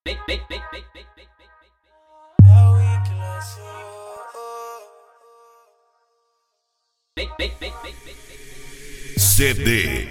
CD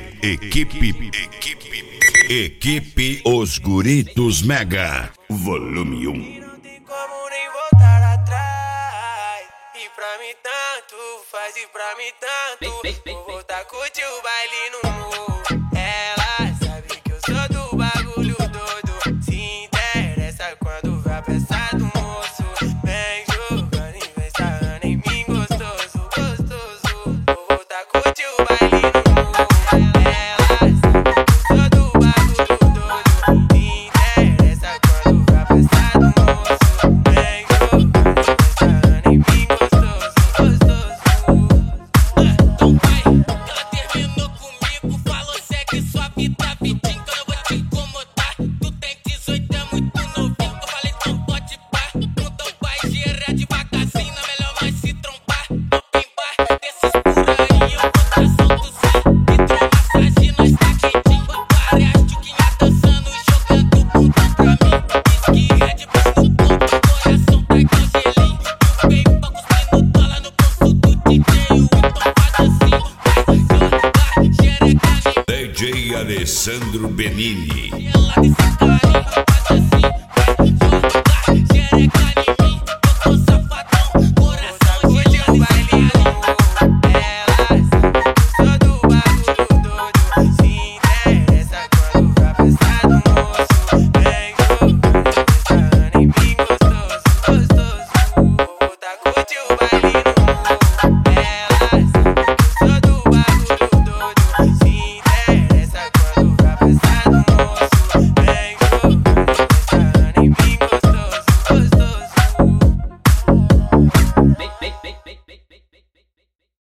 Equipe Os Guritos Mega Volume 1. Não tem como nem voltar atrás. E pra mim tanto faz, e pra mim tanto. Vou voltar a curtir o baile no morro. Ela sabe que eu sou do bagulho doido. Se interessa quando vê a peça do moço. Vem jogando e vem sarrando em mim gostoso, gostoso. Vou voltar a curtir o baile no morro. Ela sabe que eu sou do bagulho doido. Se interessa quando vê a peça do moço. Vem jogando e vem sarrando em mim gostoso, gostoso. Então vai, ela terminou comigo, falou segue sua vida, vidinho, que eu não vou te incomodar. Tu tem 18, é muito novinho, eu falei então pode pá. Então vai girar devagarzinho, não é melhor nós se trombar. Open bar, desses por aí, eu vou tá solto sim. Hidromassagem, nós tá quentinho. Várias tchuquinhas dançando e jogando bundão pra mim. Whisky red bull no ponto, coração tá igual gelinho. E o paper cuspindo dólar no bolso do DJ, então faz assim. Vai jogar xereca em DJ Alessandro Benini. ela desse carinho, faz assim. Vai jogar xereca em mim. Eu tô safadão, coração Curte o baile no morro. Ela sabe que eu sou do bagulho doido. Se interessa quando vê a peça do moço. Vem jogando e vem sarrando em mim gostoso, gostoso. Vou voltar a curtir o baile no morro. Ela sabe que eu sou do bagulho doido. Se interessa quando vê a peça do moço. Vem jogando e vem sarrando em mim gostoso, gostoso.